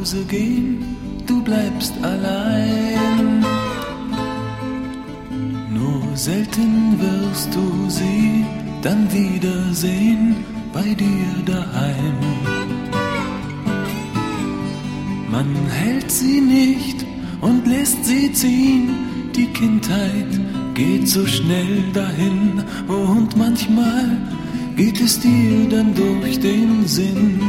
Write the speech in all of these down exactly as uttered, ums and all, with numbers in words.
Hause gehen, du bleibst allein. Nur selten wirst du sie dann wiedersehen bei dir daheim. Man hält sie nicht und lässt sie ziehen, die Kindheit geht so schnell dahin und manchmal geht es dir dann durch den Sinn.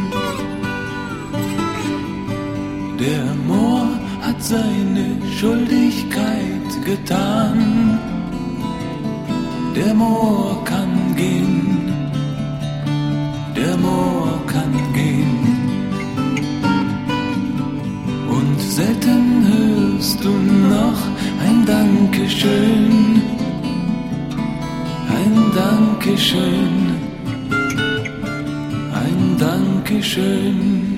Der Moor hat seine Schuldigkeit getan, der Moor kann gehen, der Moor kann gehen. Und selten hörst du noch ein Dankeschön, ein Dankeschön, ein Dankeschön.